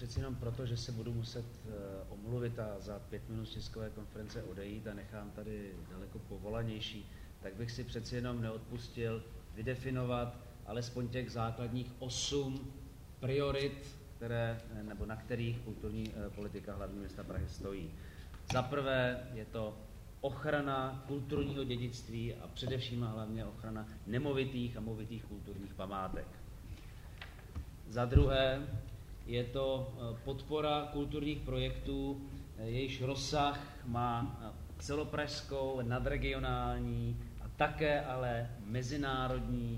přeci jenom proto, že se budu muset omluvit a za 5 minut z tiskové konference odejít a nechám tady daleko povolanější, tak bych si přeci jenom neodpustil vydefinovat alespoň těch základních 8 priorit, na kterých kulturní politika hlavního města Prahy stojí. Za prvé je to ochrana kulturního dědictví a především a hlavně ochrana nemovitých a movitých kulturních památek. Za druhé je to podpora kulturních projektů, jejichž rozsah má celopražskou, nadregionální a také ale mezinárodní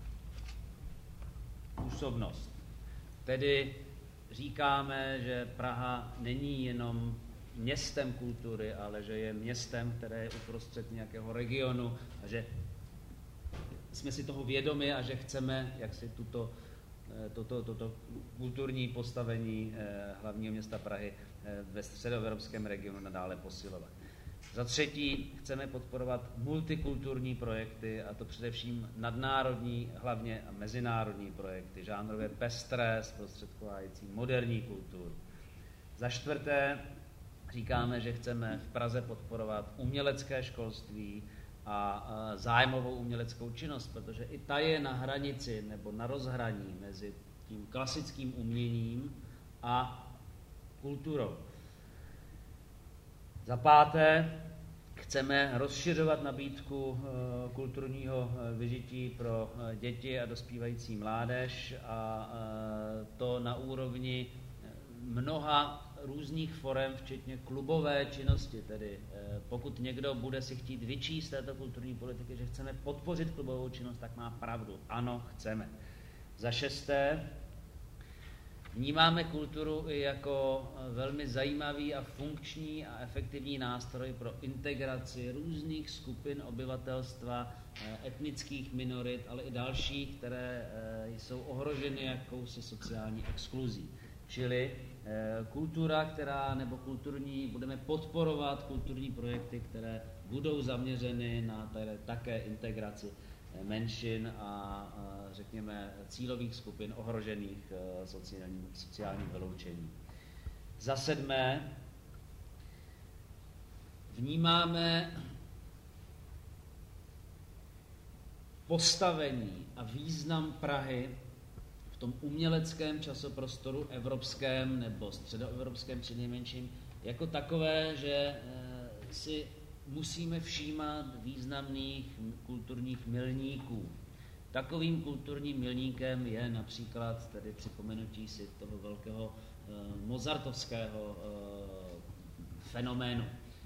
působnost. Tedy říkáme, že Praha není jenom městem kultury, ale že je městem, které je uprostřed nějakého regionu a že jsme si toho vědomi a že chceme jaksi toto kulturní postavení hlavního města Prahy ve středoevropském regionu nadále posilovat. Za třetí chceme podporovat multikulturní projekty, a to především nadnárodní, hlavně a mezinárodní projekty, žánrově pestré, zprostředkovávající moderní kulturu. Za čtvrté říkáme, že chceme v Praze podporovat umělecké školství a zájmovou uměleckou činnost, protože i ta je na hranici nebo na rozhraní mezi tím klasickým uměním a kulturou. Za páté chceme rozšiřovat nabídku kulturního vyžití pro děti a dospívající mládež a to na úrovni mnoha různých forem, včetně klubové činnosti. Tedy pokud někdo bude si chtít vyčíst této kulturní politiky, že chceme podpořit klubovou činnost, tak má pravdu. Ano, chceme. Za šesté, vnímáme kulturu i jako velmi zajímavý a funkční a efektivní nástroj pro integraci různých skupin obyvatelstva, etnických minorit, ale i dalších, které jsou ohroženy jakousi sociální exkluzí. Čili kultura, budeme podporovat kulturní projekty, které budou zaměřeny na také integraci menšin a řekněme cílových skupin ohrožených sociálním vyloučením. Za sedmé vnímáme postavení a význam Prahy v tom uměleckém časoprostoru evropském nebo středoevropském přinejmenším jako takové, že si musíme všímat významných kulturních milníků. Takovým kulturním milníkem je například tedy připomenutí si toho velkého mozartovského fenoménu.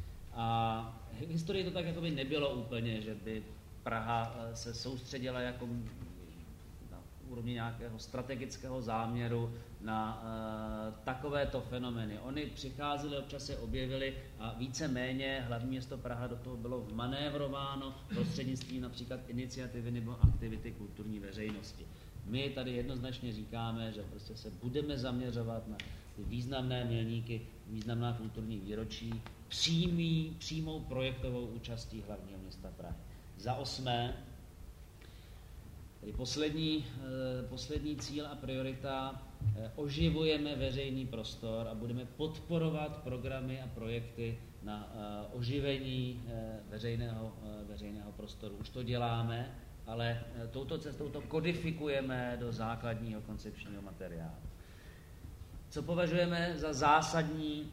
A v historii to tak jako by nebylo úplně, že by Praha se soustředila jako na úrovni nějakého strategického záměru na takovéto fenomény. Ony přicházely, občas se objevily a víceméně hlavní město Praha do toho bylo vmanévrováno prostřednictvím například iniciativy nebo aktivity kulturní veřejnosti. My tady jednoznačně říkáme, že prostě se budeme zaměřovat na ty významné milníky, významná kulturní výročí, přímou projektovou účastí hlavního města Prahy. Za osmé, tedy poslední cíl a priorita, oživujeme veřejný prostor a budeme podporovat programy a projekty na oživení veřejného prostoru. Už to děláme, ale touto cestou to kodifikujeme do základního koncepčního materiálu. Co považujeme za zásadní,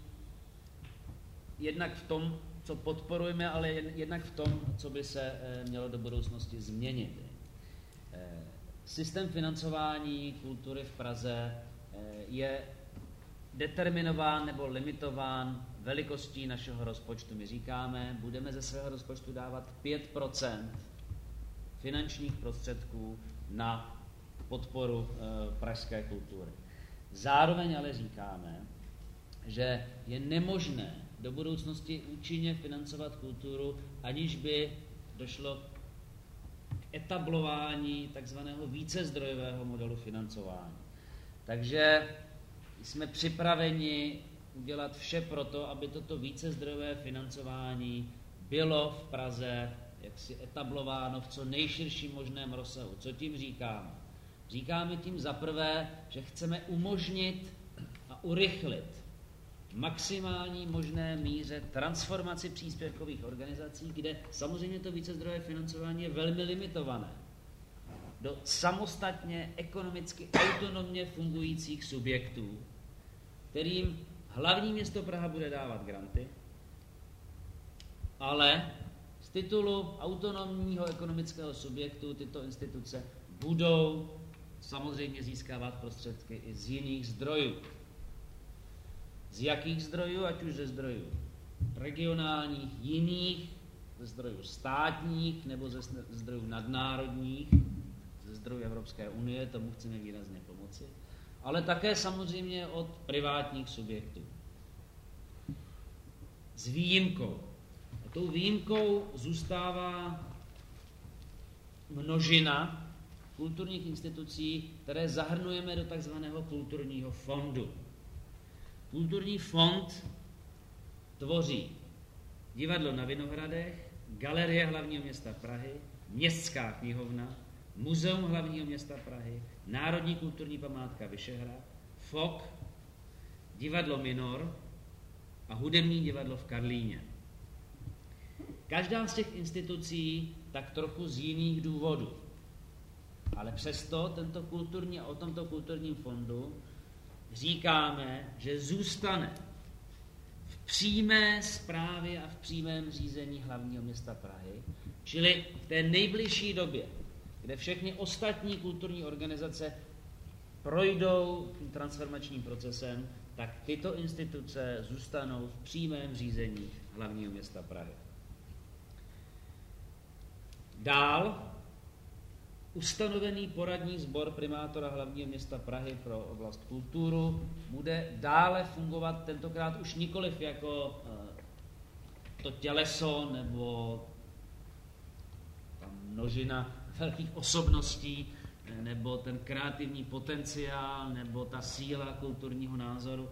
jednak v tom, co podporujeme, ale jednak v tom, co by se mělo do budoucnosti změnit. Systém financování kultury v Praze je determinován nebo limitován velikostí našeho rozpočtu. My říkáme, budeme ze svého rozpočtu dávat 5% finančních prostředků na podporu pražské kultury. Zároveň ale říkáme, že je nemožné do budoucnosti účinně financovat kulturu, aniž by došlo k etablování takzvaného vícezdrojového modelu financování. Takže jsme připraveni udělat vše proto, aby toto vícezdrojové financování bylo v Praze jaksi etablováno v co nejširším možném rozsahu. Co tím říkáme? Říkáme tím zaprvé, že chceme umožnit a urychlit v maximální možné míře transformaci příspěvkových organizací, kde samozřejmě to vícezdrojové financování je velmi limitované, do samostatně ekonomicky autonomně fungujících subjektů, kterým hlavní město Praha bude dávat granty, ale z titulu autonomního ekonomického subjektu tyto instituce budou samozřejmě získávat prostředky i z jiných zdrojů. Z jakých zdrojů? Ať už ze zdrojů regionálních, jiných, ze zdrojů státních nebo ze zdrojů nadnárodních, ze zdrojů Evropské unie, tomu chceme výrazně pomoci, ale také samozřejmě od privátních subjektů. S výjimkou. A tou výjimkou zůstává množina kulturních institucí, které zahrnujeme do takzvaného kulturního fondu. Kulturní fond tvoří Divadlo na Vinohradech, Galerie hlavního města Prahy, Městská knihovna, Muzeum hlavního města Prahy, Národní kulturní památka Vyšehrad, FOK, Divadlo Minor a Hudební divadlo v Karlíně. Každá z těch institucí tak trochu z jiných důvodů. Ale přesto o tomto kulturním fondu říkáme, že zůstane v přímé správě a v přímém řízení hlavního města Prahy, čili v té nejbližší době, kde všechny ostatní kulturní organizace projdou tím transformačním procesem, tak tyto instituce zůstanou v přímém řízení hlavního města Prahy. Dál ustanovený poradní sbor primátora hlavního města Prahy pro oblast kulturu bude dále fungovat, tentokrát už nikoliv jako to těleso nebo ta množina velkých osobností, nebo ten kreativní potenciál, nebo ta síla kulturního názoru,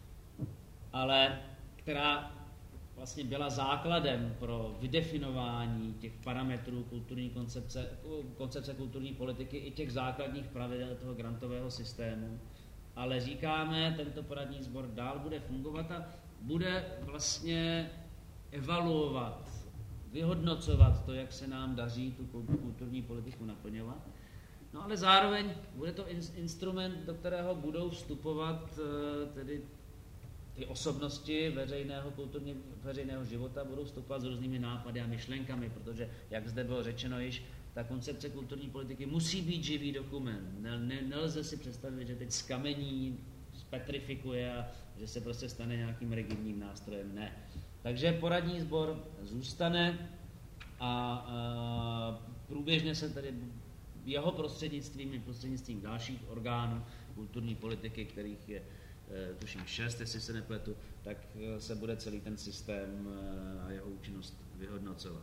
ale která vlastně byla základem pro vydefinování těch parametrů kulturní koncepce kulturní politiky i těch základních pravidel toho grantového systému. Ale říkáme, tento poradní sbor dál bude fungovat a bude vlastně evaluovat, vyhodnocovat to, jak se nám daří tu kulturní politiku naplňovat. No ale zároveň bude to instrument, do kterého budou vstupovat tedy ty osobnosti veřejného života, budou vstupovat s různými nápady a myšlenkami, protože, jak zde bylo řečeno již, ta koncepce kulturní politiky musí být živý dokument. Nelze si představit, že teď zkamení, petrifikuje a že se prostě stane nějakým rigidním nástrojem. Ne. Takže poradní sbor zůstane a průběžně se tedy jeho prostřednictvím dalších orgánů kulturní politiky, kterých je tuším 6, jestli se nepletu, tak se bude celý ten systém a jeho účinnost vyhodnocovat.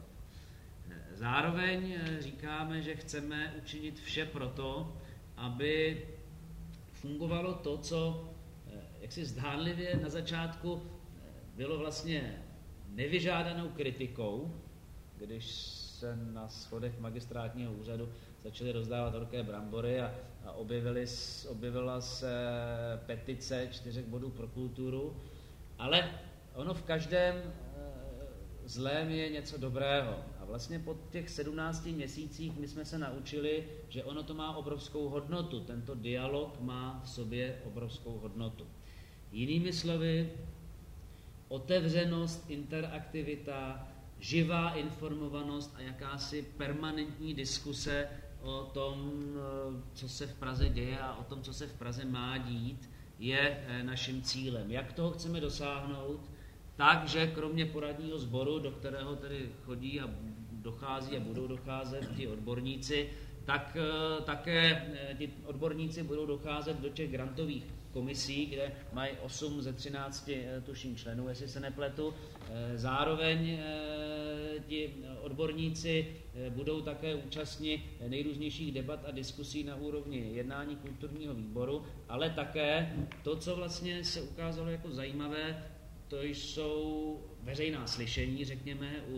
Zároveň říkáme, že chceme učinit vše proto, aby fungovalo to, co jaksi zdánlivě na začátku bylo vlastně nevyžádanou kritikou, když se na schodech magistrátního úřadu začaly rozdávat horké brambory a objevila se petice 4 bodů pro kulturu, ale ono v každém zlém je něco dobrého. A vlastně po těch 17 měsících my jsme se naučili, že ono to má obrovskou hodnotu. Tento dialog má v sobě obrovskou hodnotu. Jinými slovy, otevřenost, interaktivita, živá informovanost a jakási permanentní diskuse o tom, co se v Praze děje a o tom, co se v Praze má dít, je naším cílem. Jak toho chceme dosáhnout? Tak, že kromě poradního sboru, do kterého tedy chodí a dochází a budou docházet ti odborníci, tak také ti odborníci budou docházet do těch grantových komisí, kde mají 8 ze 13 tuším členů, jestli se nepletu. Zároveň ti odborníci budou také účastni nejrůznějších debat a diskusí na úrovni jednání kulturního výboru, ale také to, co vlastně se ukázalo jako zajímavé, to jsou veřejná slyšení, řekněme, u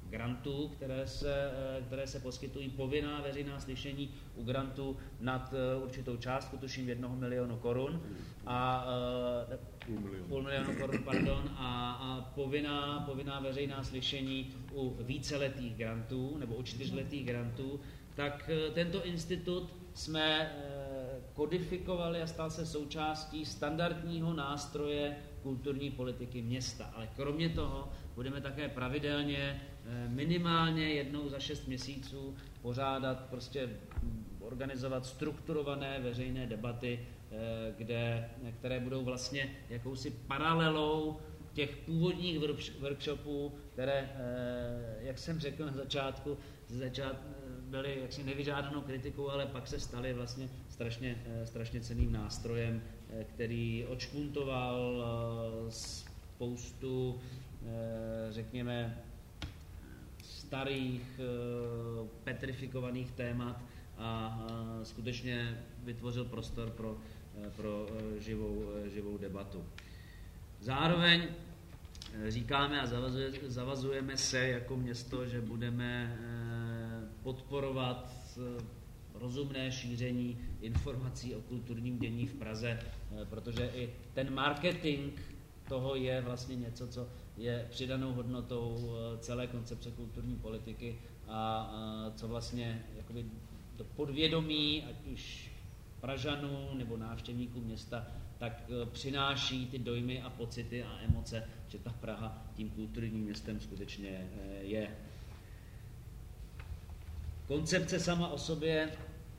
grantů, které se poskytují, povinná veřejná slyšení u grantů nad určitou částku, tuším 1 milionu korun a půl milionu korun, pardon, a povinná veřejná slyšení u víceletých grantů nebo u 4letých grantů, tak tento institut jsme kodifikovali a stal se součástí standardního nástroje kulturní politiky města. Ale kromě toho budeme také pravidelně, minimálně jednou za 6 měsíců pořádat, organizovat strukturované veřejné debaty, které budou vlastně jakousi paralelou těch původních workshopů, které, jak jsem řekl na začátku, byly jaksi nevyžádanou kritikou, ale pak se staly vlastně strašně cenným nástrojem, který odšpuntoval spoustu, řekněme, starých, petrifikovaných témat a skutečně vytvořil prostor pro živou debatu. Zároveň říkáme a zavazujeme se jako město, že budeme podporovat rozumné šíření informací o kulturním dění v Praze, protože i ten marketing toho je vlastně něco, co je přidanou hodnotou celé koncepce kulturní politiky a co vlastně jakoby do podvědomí, ať už Pražanů nebo návštěvníků města, tak přináší ty dojmy a pocity a emoce, že ta Praha tím kulturním městem skutečně je. Koncepce sama o sobě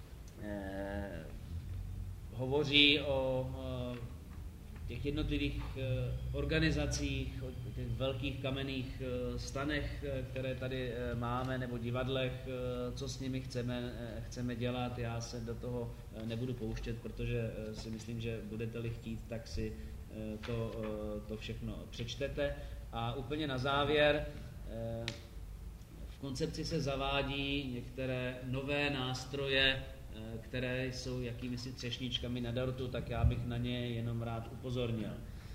hovoří o těch jednotlivých organizacích, o těch velkých kamenných stanech, které tady máme, nebo divadlech, co s nimi chceme dělat. Já se do toho nebudu pouštět, protože si myslím, že budete-li chtít, tak si to všechno přečtete. A úplně na závěr, v koncepci se zavádí některé nové nástroje, které jsou jakýmisi třešničkami na dortu, tak já bych na ně jenom rád upozornil.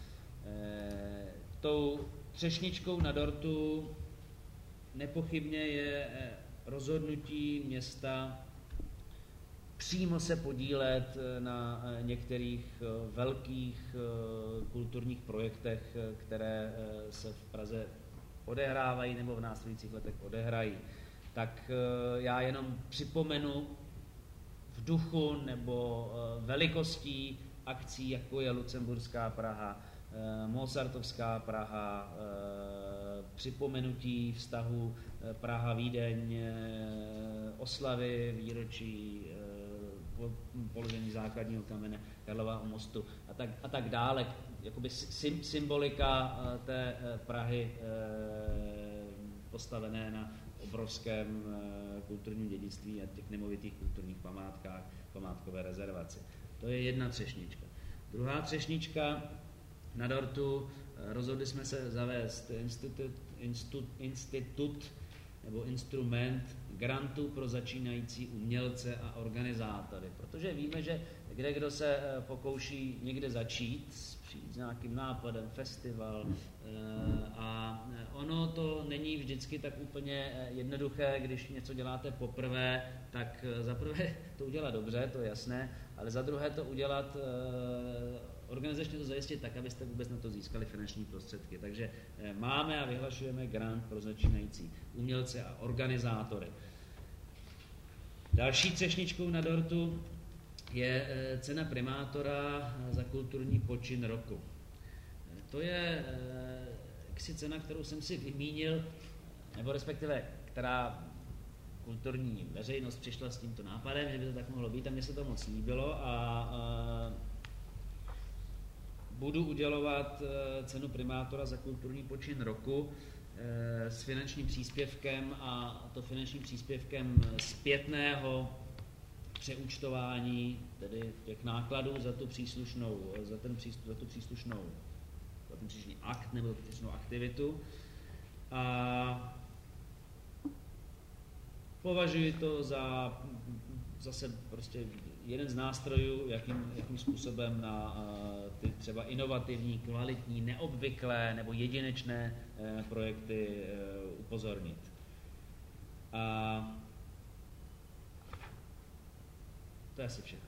Tou třešničkou na dortu nepochybně je rozhodnutí města přímo se podílet na některých velkých kulturních projektech, které se v Praze odehrávají nebo v následujících letech odehrají. Tak já jenom připomenu v duchu nebo velikostí akcí, jako je Lucemburská Praha, Mozartovská Praha, připomenutí vztahu Praha-Vídeň, oslavy výročí položení základního kamene Karlového mostu a tak dále. Jakoby symbolika té Prahy postavené na obrovském kulturním dědictví a těch nemovitých kulturních památkách, památkové rezervaci. To je jedna třešnička. Druhá třešnička na dortu, rozhodli jsme se zavést institut nebo instrument grantů pro začínající umělce a organizátory, protože víme, že kdo se pokouší někde začít, přijít s nějakým nápadem, festival, a ono to není vždycky tak úplně jednoduché, když něco děláte poprvé, tak za prvé to udělat dobře, to je jasné, ale za druhé to udělat, organizačně to zajistit tak, abyste vůbec na to získali finanční prostředky. Takže máme a vyhlašujeme grant pro začínající umělce a organizátory. Další třešničkou na dortu je cena primátora za kulturní počin roku. To je cena, kterou jsem si vymínil, nebo respektive, která kulturní veřejnost přišla s tímto nápadem, že by to tak mohlo být, a mně se to moc líbilo a budu udělovat cenu primátora za kulturní počin roku s finančním příspěvkem, a to finančním příspěvkem zpětného přeúčtování, tedy těch nákladů za ten příslušný akt nebo tu příslušnou aktivitu. A považuji to za zase prostě jeden z nástrojů, jakým způsobem na ty třeba inovativní, kvalitní, neobvyklé nebo jedinečné projekty upozornit. A to je asi všechno.